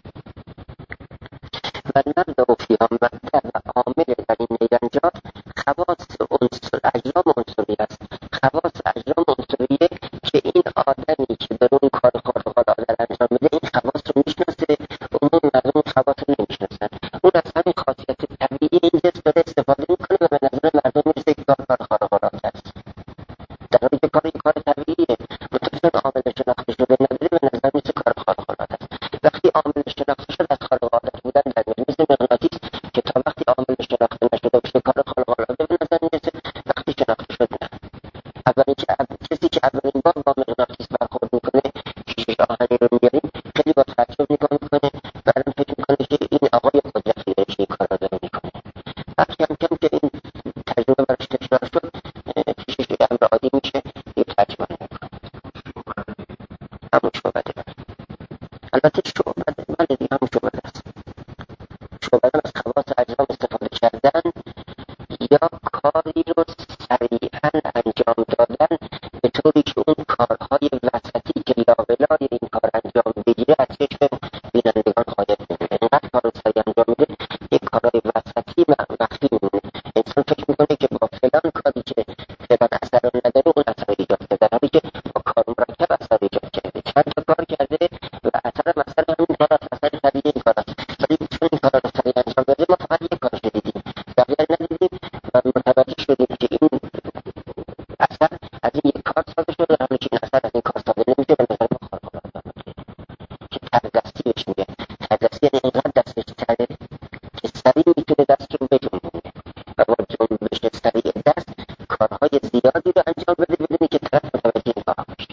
و نبدأ فیها مبدأ و عامل در این نیرنجات خواص عنصر اجرام عنصری است. خواص اجرام عنصریه که این آدمی که در اون کار خارق العاده انجام میده این خواص رو میشناسه، عموم مردم خواص رو نمیشناسن. اون از همین خاصیت طبیعی این جنس داره استفاده میکنه و به نظر مردم میرسه که کار کار خارق العاده است، در حالی که کار این کار طبیعیه. متأسفانه عامل شناخته شده نداره، به نظر میرسه کار خارق العاده است. وقتی عامل شناخته شد از خارق العاده بودن در میاد، مثل مغناطیس که تا وقتی عامل شناخته نشده باشه کار خارق العاده به نظر میرسه، وقتی شناخته شد نه. اولی که کسی که اولین بار با مغناطیس برخورد میکنه، شیشه آهنی رو میاریم خیلی با تعجب نگاه میکنه و الان فکر میکنه که این آقای قدرتی داره این کار رو داره میکنه. وقتی کم کم که این تجربه براش تکرار شد، پیشش یه امر عادی میشه، یه تجربه نمیکنه. همون شعبده بره. البته شعبده من دیگه همون شعبده است. شعبده از خواص اجرام استفاده کردن یا کاری رو سریعا انجام دادن به طوری که اون کارهای وسطی که لابلای این کار انجام بگیره از چشم بینندگان غایب میمونه. اینقدر کار رو سریع انجام میده یک کارهای وسطی مخفی میمونه. انسان فکر میکنه که با فلان کاری که فلان اثر رو نداره اون اثر ایجاد کرده، در حالی که با کار مرکب اثر ایجاد کرده. چند تا کار کرده و اثر مثلا همین کار است، اثر طبیعی این کار است، ولی چون این کار رو سریع انجام داده ما فقط یک کارش رو دیدیم، بقیه ندیدیم و متوجه شدیم که این اثر از این یک کار ساده شده، در حالی که این اثر از این کار ساده نمیشه. به نظر ما خارق العاده که تردستی بهش میگه. تردستی یعنی اینقدر دستش تره که سریع میتونه دست رو بجنبونه و با جنبش سریع دست کارهای زیادی رو انجام بده بدونی که طرف متوجه این کارها باشه.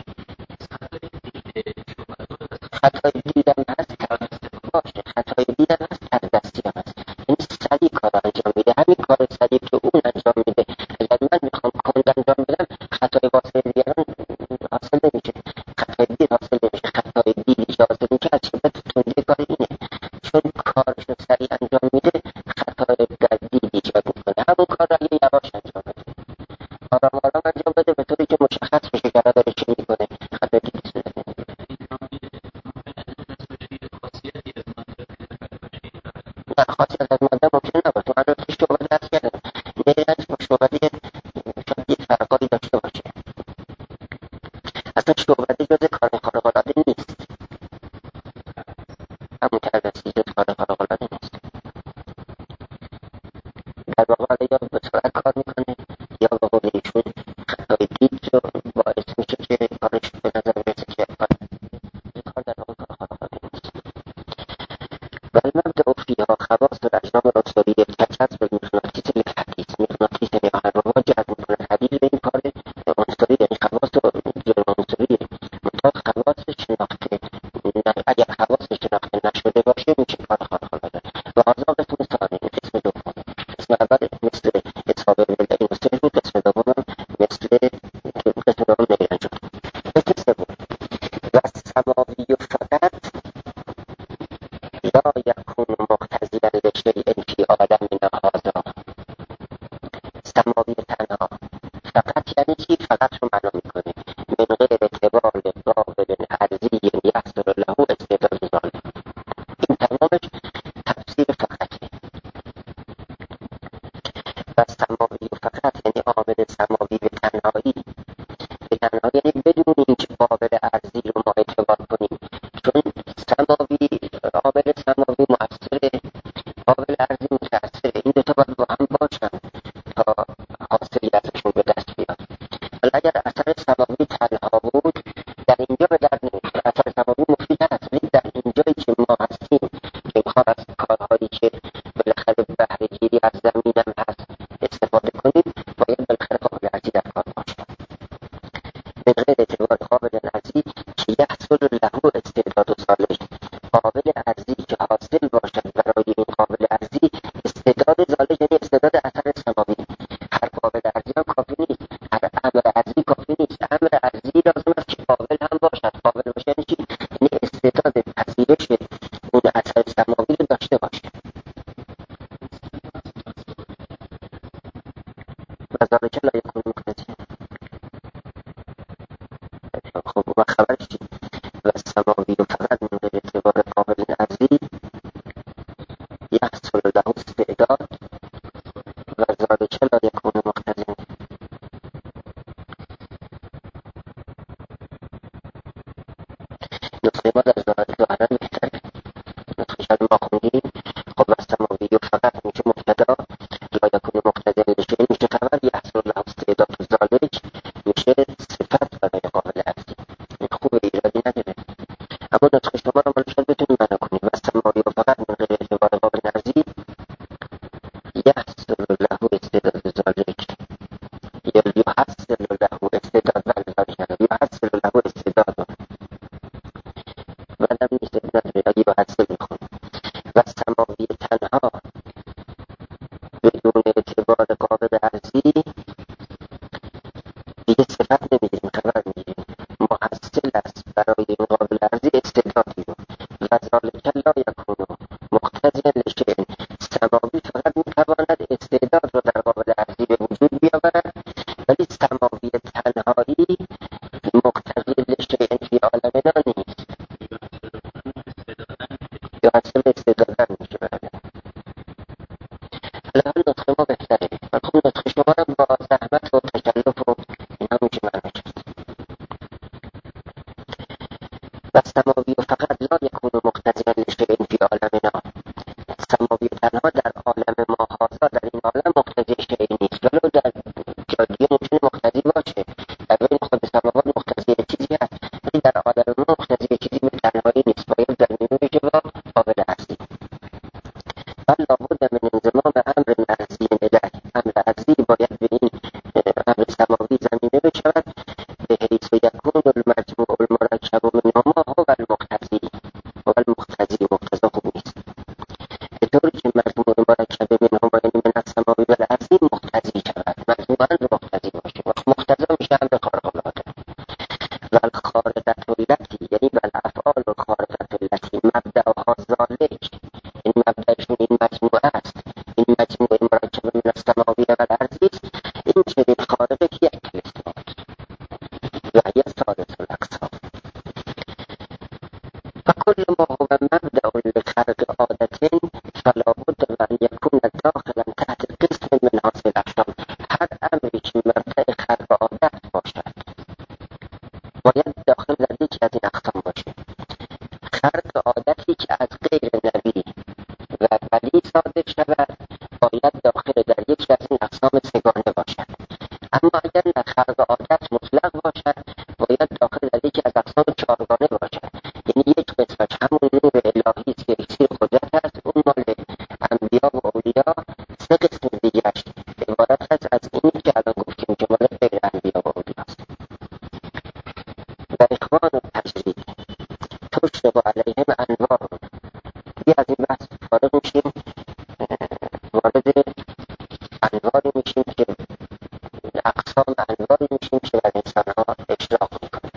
خطای دیدم هست، باشه خطای دیدم هست، تردستی هم هست، یعنی سریع کار رو انجام میده. همین کار سریع که اون انجام میده اگر من میخوام کند انجام بدم خطای واسه دیگران حاصل نمیشه، خطای دید حاصل نمیشه. خطای دیدی که حاصل میشه از شدت تندی کار اینه، چون کارش رو سریع انجام میده خطای در دیدی ایجاد میکنه. همون کار رو اگه یواش انجام بده، آرام آرام انجام بده به طوری که مشخص بشه که داره چی میکنه، خطای دیدی صورت نمیگیره. نه خاصیت از ماده ممکن نباشه. من رو توی شعبده درست کردم نیرنج با شعبده شاید یک فرقایی داشته باشه. اصلا شعبده جز کار خارق العاده نیست، همون تردستی جز کار خارق العاده نیست. در واقع یا به سرعت کار میکنه یا به قول ایشون خطای دید رو باعث میشه که کارش به نظر برسه که این کار در واقع کار خارق العاده نیست. و المبدأ فیها خواص الاجرام العنصریه کچسب المغناطیس للحدید، مغناطیس یعنی آهنربا جذب میکنه حدید به این کار عنصری، یعنی خواص غیر عنصریه. منتها خواص شناخته، اگر خواص شناخته نشده باشه میشه کار خارق العاده. و هذا قسم ثانی، قسم دوم. قسم اول مثل اصحاب البدعی مستحیل بود، قسم دوم مثل قسم دوم نیرنج بود. قسم سوم و السماوی فقط لا یکون مقتضیا لشیء فی عالمنا هذا. سماوی تنها فقط یعنی چی؟ فقط رو معنا میکنه من غیر اعتبار قابل ارضی یحصل له استعداد ذلك. این تمامش تفسیر فقطه. و سماوی فقط یعنی عامل سماوی به تنهایی، به تنهایی یعنی بدون اینکه قابل ارضی رو ما اعتبار کنیم، چون سماوی عامل سماوی مؤثره، قابل ارضی متأثره، این دوتا باید با هم باشن تا حاصلی ازشون به دست بیاد. ولی اگر اثر سماوی تنها بود در اینجا به درد نمیخوره. اثر سماوی مفید هست، ولی در اینجایی که ما هستیم که میخواد از کارهایی که بالاخره بهره گیری از زمینم هست استفاده کنیم، باید بالاخره قابل ارضی در کار باشه. من غیر اعتبار خب و خبرش چی؟ و سماوی فقط من غیر اعتبار قابل ارزی یحصل له استعداد و ذلک لا یکون مقتضی. نسخه ما در ظاهرا بهتره. نسخه شاید ما خوندیم خب و سماوی فقط میشه مبتدا، لا یکون مقتضی میشه میشه خبر، یحصل له استعداد و ذلک میشه صفت و غیر قابل ارزی. این خوبه، ایرادی نداره. اما نسخه شما رو مال شاید بتونیم معنا کنیم و سماوی فقط من غیر اعتبار قابل ارزی یحصل له استعداد ذلک یا یحصل له استعداد ذلک یحصل له استعداد بعدم نیست نداره اگه یحصل میخون و سماوی تنها بدون اعتبار قابل ارزی دیگه صفت نمیگیریم، خبر میگیریم. محصل است برای این قابل ارزی استعدادی رو و ذالک لا یکون مقتضیا لشیء. سماوی فقط میتواند استعداد رو در قابل ارزی به وجود بیاورد، ولی سماوی تنهایی مقتضی لشیء فی عالمنا نیست. یا اصلا استعدادن میشه برده. الان نطقه ما بهتره و خب نطقه شما رو با زحمت و تکلف و اینا میشه معنا کرد. و سماوی فقط لا یکون مقتضیا لشیء فی عالمنا. سماوی تنها در عالم ما هذا در این عالم مقتضی شیء نیست، ولو در جادیه ممکنه مقتضی باشه، در بین خود سماوات مقتضی چیزی هست، ولی در عالم ما مقتضی چیزی به تنهایی نیست، باید در میون بشه با قابل ارزی. بل لابد من انضمام امر ارزی ندک. امر ارزی باید به این امر سماوی زمینه بشود به حیث یکون المجموع المرکب منهما هو المقتضی. هو المقتضی مقتضا خوب نیست، به طوری که مجموع مرکب منهما یعنی من السماوی و الارضی مقتضی شود، مجموعاً مقتضی باشه. مقتضا میشه امر خارق العاده. و الخارقة التي یعنی و الافعال الخارقة التي مبدأها ذلک، این مبدأشون این مجموعه است، این مجموعه مرکب من السماوی و الارضی است. این چنین خارقه که یک کلمه و هي ثالث الاقسام. فكل ما هو مبدأ لخرق عادة فلا بد وأن يكون داخلا تحت قسم من هذه الأقسام. هر امری که مبدأ خرق عادت باشد باید داخل در یکی از این اقسام باشه. خرق عادتی که از غیر نبی و ولی صادر شود باید داخل در یکی از این اقسام سگانه باشد. اما اگر نه خرق عادت مطلق باشد باید داخل در یکی از اقسام چهارگانه باشد. یعنی یک قسمت همون نور الهی سیرسی قدرت است، اون مال انبیا و اولیا. سه قسم دیگرش عبارت است از اینی که الان گفتیم که مال غیر انبیا و اولیا است. و اخوان و تجرید تشرب علیهم انوار. بیا از این بحث فارغ میشیم، وارد انواری میشیم که اقسام انواری میشیم که بر انسان ها اشراق میکنه.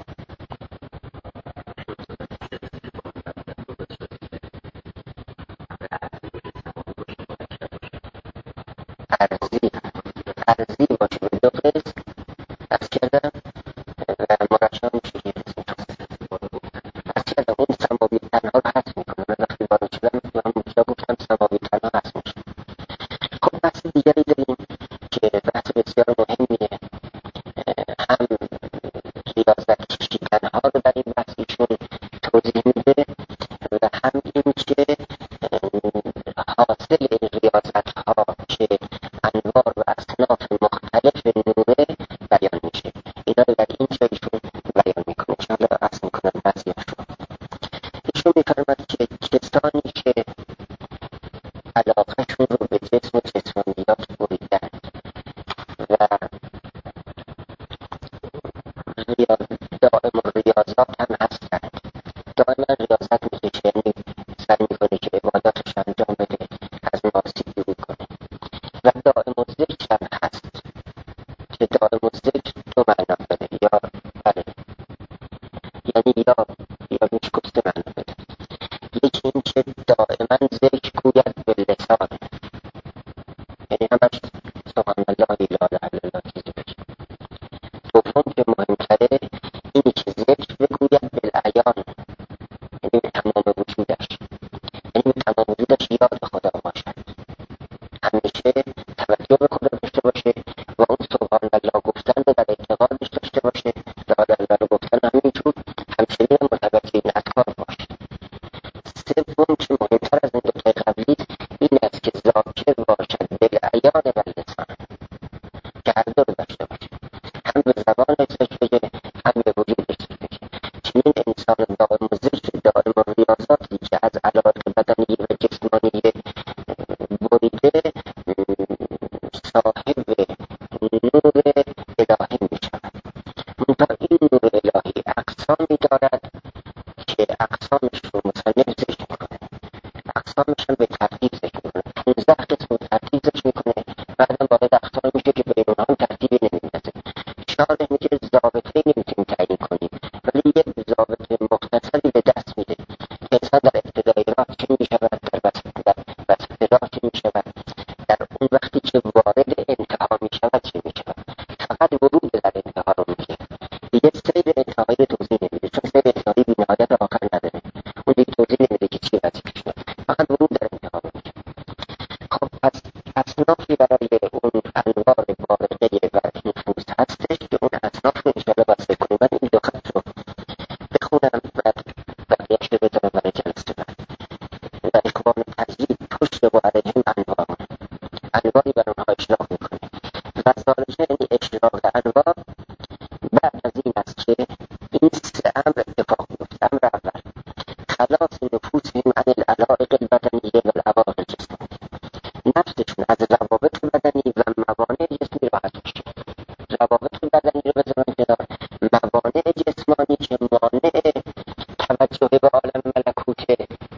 ارزی ارزی باشه به دو قسم از کردم و مرشا میشه که از کردم اون سماوی تنها رو حس میکنه. من وقتی وارد شدم من مطلع گفتم سماوی تنها حس میشه. خب بحث دیگری داریم که بحث بسیار مهمیه، هم ریاضت کشی تنها رو در این بحث ایشون توضیح میده و هم این که حاصل این ریاضت ها که انوار و اصناف مختلف نوره بیان میشه. اینا رو در این جا ایشون بیان میکنه که حالا اصل میکنن بعضی هاشون. ایشون میفرمد که کسانی که علاقهشون رو به جسم و جسمانیات بریدن و دائما این نور الهی اقسامی دارد که اقسامش رو مصنف ذکر میکنه، اقسامش رو به ترتیب ذکر میکنه، پونزده قسم رو ترتیب ذکر میکنه، بعدم وارد اقسام میشه که بین اونها هم ترتیبی نمیندازه. شارح میگه ضابطه‌ای نمیتونیم تعیین کنیم، ولی یک ضابطه مختصری به دست میده که انسان در ابتدای راه چه میشود، در وسط راه چه میشود، در اون وقتی که وارد انتها میشود چه میشود. فقط ورود در انتها رو میگه، دیگه سیر انتهایی رو توضیح نمیده، چون سیر انتهایی بی‌نهایت آخر نداره، اون دیگه توضیح نمیده که چی وظیفه‌ش بود، فقط ورود در انتها رو میگه. خب پس اصنافی برای اون انواع وارده و نفوس هستش که اون اصناف رو انشاءالله بسته کنیم. من این دو خط رو بخونم و بقیه‌اش رو بذارم برای جلسه بعد. و اقوام تجدید پشت و علیهم انواع، انواعی بر اونها اشراق میکنه و ظالجه یعنی اشراق انواع بعد از این است که این سه امر اتفاق میفته. امر اول خلاص نفوسهم عن العلائق البدنیه و العوائق الجسمانیه، نفسشون از روابط بدنی و موانع جسمی راحت میشه. روابط بدنی رو بذارن کنار، موانع جسمانی که مانع توجه به عالم ملکوته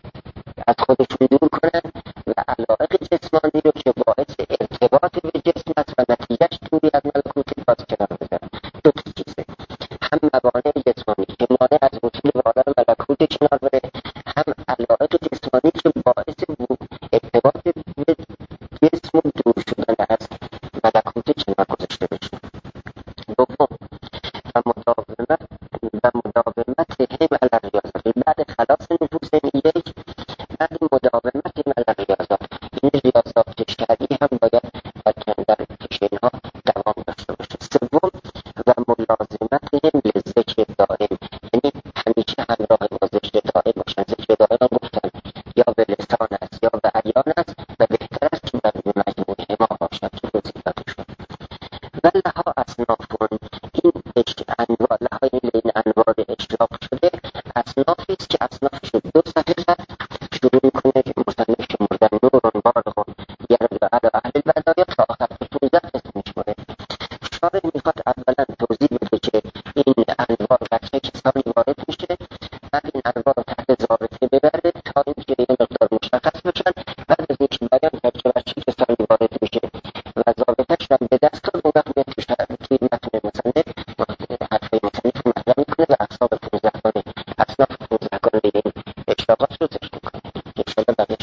از خودشون دور کنن و علائق جسمانی رو که باعث ارتباط به جسم است و نتیجهش دوری از ملکوت باز کنار بذارن. دو تا چیزه، هم موانع جسمانی که مانع از وصول به عالم ملکوت کنار بره، هم علائق جسمانی که باعث ارتباط به جسم و دور شدن از ملکوت کنار گذاشته بشه. دوم و مداومت و مداومت هم علی الریاضات، بعد خلاص نفوس یک، بعد مداومت هم علی الریاضات، این ریاضات که کردی هم باید در پیش اینها دوام داشته باشه. سوم و ملازمت هم لذکر دائم، یعنی همیشه همراه با ذکر دائم باشن. ذکر دائم هم گفتن یا به لسان است یا به عیان است و بهتر است که در مجموعه ما باشد که وظیفتشون. و لها اصنافون، این انواع لها این انواع اشراق شده اصنافی است که اصنافش دو صفحه شروع میکنه که مصنف شمردن نورون بارغون یرد علی اهل البدایا تا آخر به پونزده قسم میشمره. شارح میخواد اولا توضیح بده که این انواع بچه کسانی وارد میشه، بعد این انواع تحت ضابطه ببره تا اینکه یه مقدار مشخص بشن، بعد از اینکه بیان کرد که بچه کسانی وارد میشه و ضابطه‌اش هم به دست کن، اون وقت میاد توی متن مصنف حرفای مصنف رو مطرح میکنه و اقسام پونزده گانه اصناف پونزده گانه این اشراقات رو ذکر میکنه که انشاءالله بقیه